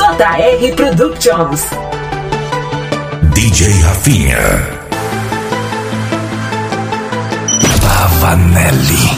JR Productions. DJ Rafinha. Pavanelli.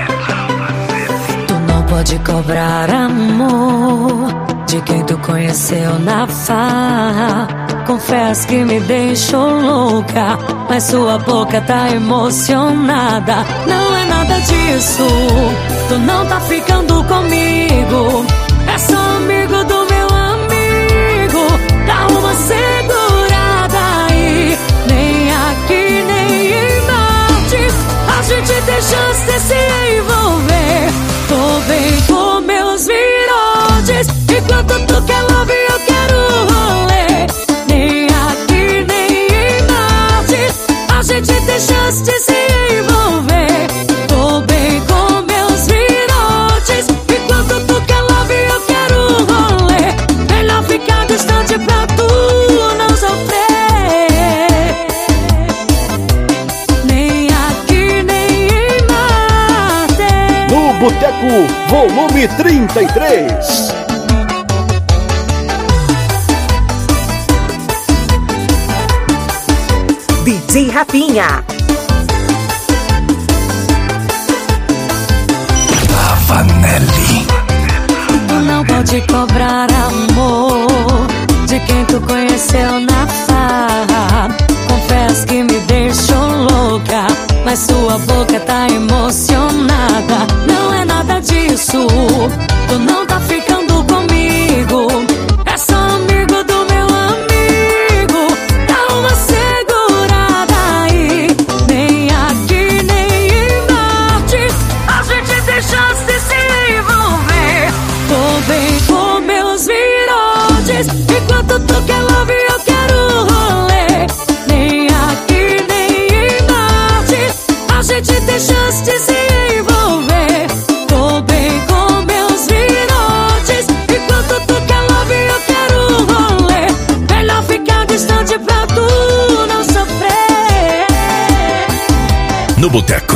Tu não pode cobrar amor de quem tu conheceu na farra. Confesso que me deixou louca, mas sua boca tá emocionada. Não é nada disso, tu não tá ficando comigo. É só amigo do meu amigo. Dá uma segurada aí, nem aqui nem em Marte. A gente tem chance de se envolver. Tô bem com meus virotes, enquanto tu quer love eu quero rolê. Nem aqui nem em Marte, a gente tem chance de se envolver. Tô bem com meus virotes, enquanto tu quer love eu quero rolê. Melhor ficar distante pra tu não sofrer. Nem aqui nem em Marte. No Boteco, volume 33. DJ Rafinha. Pavanelli. Tu não pode cobrar amor de quem tu conheceu na farra. Confesso que me deixou louca, mas sua boca tá emocionada. Não é nada disso, tu não tá ficando comigo. É só amigo do meu amigo. Dá uma segurada aí, nem aqui nem em Marte. A gente tem chance de se envolver. Tô bem com meus virotes, enquanto tu quer love eu quero rolê. Nem aqui nem em Marte, a gente tem chance de se envolver. Tô bem com meus virotes, enquanto tu quer love eu quero rolê. Melhor ficar distante pra tu não sofrer. No Boteco,